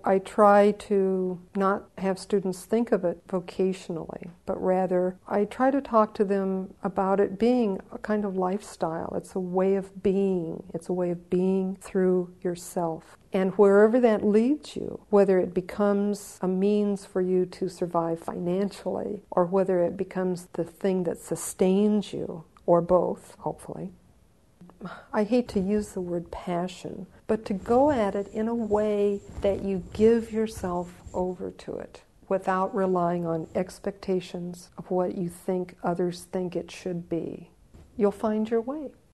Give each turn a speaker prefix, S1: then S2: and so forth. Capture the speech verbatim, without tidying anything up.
S1: I try to not have students think of it vocationally, but rather I try to talk to them about it being a kind of lifestyle. It's a way of being. It's a way of being through yourself. And wherever that leads you, whether it becomes a means for you to survive financially, or whether it becomes the thing that sustains you, or both, hopefully. I hate to use the word passion, but to go at it in a way that you give yourself over to it without relying on expectations of what you think others think it should be. You'll find your way.